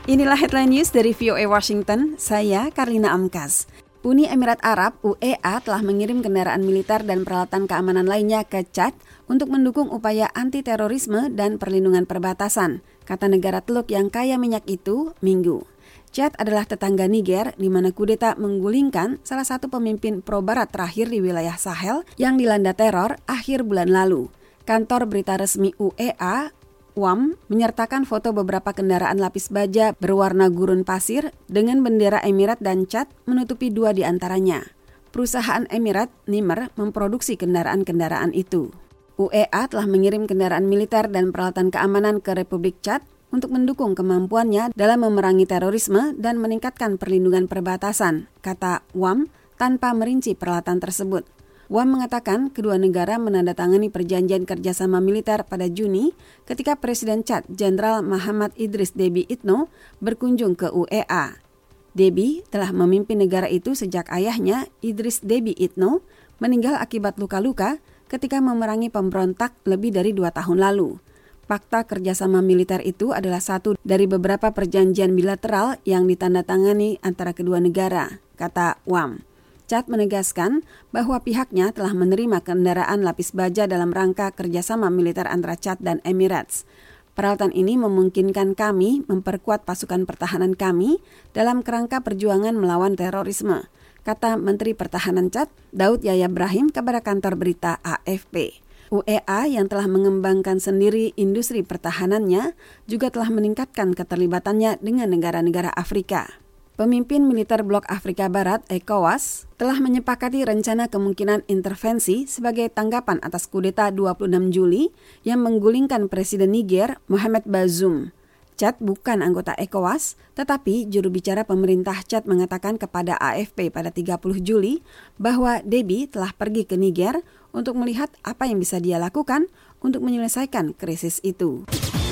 Inilah headline news dari VOA Washington, saya Karlina Amkas. Uni Emirat Arab (UEA) telah mengirim kendaraan militer dan peralatan keamanan lainnya ke Chad untuk mendukung upaya anti-terorisme dan perlindungan perbatasan, kata negara teluk yang kaya minyak itu Minggu. Chad adalah tetangga Niger, di mana kudeta menggulingkan salah satu pemimpin pro-barat terakhir di wilayah Sahel yang dilanda teror akhir bulan lalu. Kantor berita resmi UEA, UAM, menyertakan foto beberapa kendaraan lapis baja berwarna gurun pasir dengan bendera Emirat dan Chad menutupi dua di antaranya. Perusahaan Emirat, Nimer, memproduksi kendaraan-kendaraan itu. UEA telah mengirim kendaraan militer dan peralatan keamanan ke Republik Chad untuk mendukung kemampuannya dalam memerangi terorisme dan meningkatkan perlindungan perbatasan, kata UAM tanpa merinci peralatan tersebut. UAM mengatakan kedua negara menandatangani perjanjian kerjasama militer pada Juni ketika Presiden Chad Jenderal Mahamat Idris Déby Itno berkunjung ke UEA. Déby telah memimpin negara itu sejak ayahnya, Idris Déby Itno, meninggal akibat luka-luka ketika memerangi pemberontak lebih dari 2 tahun lalu. Fakta kerjasama militer itu adalah satu dari beberapa perjanjian bilateral yang ditandatangani antara kedua negara, kata UAM. Chad menegaskan bahwa pihaknya telah menerima kendaraan lapis baja dalam rangka kerjasama militer antara Chad dan Emirates. Peralatan ini memungkinkan kami memperkuat pasukan pertahanan kami dalam kerangka perjuangan melawan terorisme, kata Menteri Pertahanan Chad Daud Yahya Brahim kepada kantor berita AFP. UEA yang telah mengembangkan sendiri industri pertahanannya juga telah meningkatkan keterlibatannya dengan negara-negara Afrika. Pemimpin militer Blok Afrika Barat, ECOWAS, telah menyepakati rencana kemungkinan intervensi sebagai tanggapan atas kudeta 26 Juli yang menggulingkan Presiden Niger, Mohamed Bazoum. Chad bukan anggota ECOWAS, tetapi juru bicara pemerintah Chad mengatakan kepada AFP pada 30 Juli bahwa Déby telah pergi ke Niger untuk melihat apa yang bisa dia lakukan untuk menyelesaikan krisis itu.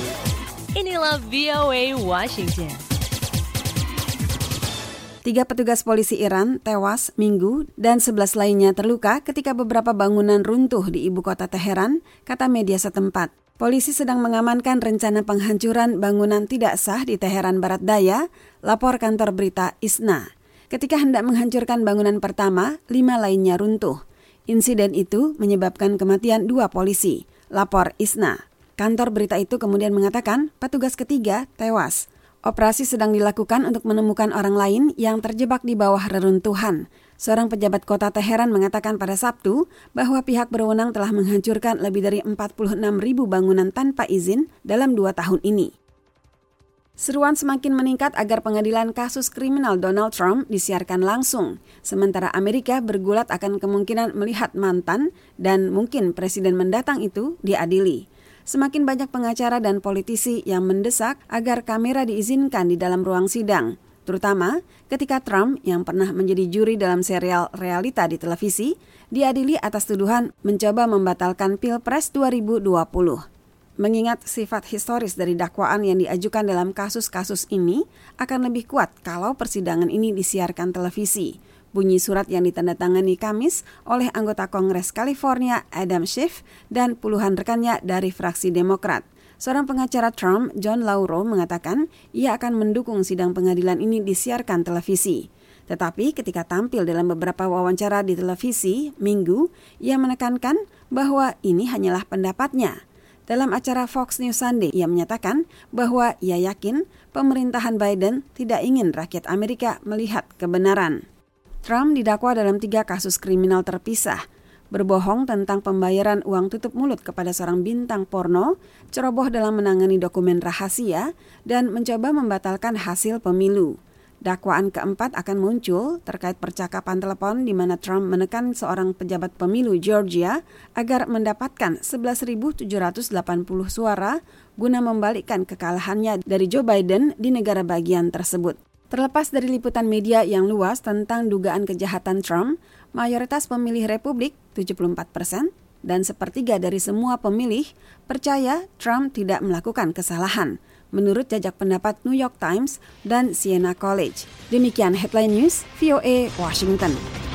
Inilah VOA Washington. 3 petugas polisi Iran tewas Minggu dan 11 lainnya terluka ketika beberapa bangunan runtuh di ibu kota Teheran, kata media setempat. Polisi sedang mengamankan rencana penghancuran bangunan tidak sah di Teheran Barat Daya, lapor kantor berita ISNA. Ketika hendak menghancurkan bangunan pertama, 5 lainnya runtuh. Insiden itu menyebabkan kematian 2 polisi, lapor ISNA. Kantor berita itu kemudian mengatakan petugas ketiga tewas. Operasi sedang dilakukan untuk menemukan orang lain yang terjebak di bawah reruntuhan. Seorang pejabat kota Teheran mengatakan pada Sabtu bahwa pihak berwenang telah menghancurkan lebih dari 46.000 bangunan tanpa izin dalam 2 tahun ini. Seruan semakin meningkat agar pengadilan kasus kriminal Donald Trump disiarkan langsung, sementara Amerika bergulat akan kemungkinan melihat mantan dan mungkin presiden mendatang itu diadili. Semakin banyak pengacara dan politisi yang mendesak agar kamera diizinkan di dalam ruang sidang, terutama ketika Trump yang pernah menjadi juri dalam serial realita di televisi diadili atas tuduhan mencoba membatalkan Pilpres 2020. Mengingat sifat historis dari dakwaan yang diajukan dalam kasus-kasus ini akan lebih kuat kalau persidangan ini disiarkan televisi. Bunyi surat yang ditandatangani Kamis oleh anggota Kongres California Adam Schiff dan puluhan rekannya dari fraksi Demokrat. Seorang pengacara Trump, John Lauro, mengatakan ia akan mendukung sidang pengadilan ini disiarkan televisi. Tetapi ketika tampil dalam beberapa wawancara di televisi Minggu, ia menekankan bahwa ini hanyalah pendapatnya. Dalam acara Fox News Sunday, ia menyatakan bahwa ia yakin pemerintahan Biden tidak ingin rakyat Amerika melihat kebenaran. Trump didakwa dalam 3 kasus kriminal terpisah, berbohong tentang pembayaran uang tutup mulut kepada seorang bintang porno, ceroboh dalam menangani dokumen rahasia, dan mencoba membatalkan hasil pemilu. Dakwaan keempat akan muncul terkait percakapan telepon di mana Trump menekan seorang pejabat pemilu Georgia agar mendapatkan 11.780 suara guna membalikkan kekalahannya dari Joe Biden di negara bagian tersebut. Terlepas dari liputan media yang luas tentang dugaan kejahatan Trump, mayoritas pemilih Republik, 74%, dan sepertiga dari semua pemilih percaya Trump tidak melakukan kesalahan, menurut jajak pendapat New York Times dan Siena College. Demikian Headline News, VOA Washington.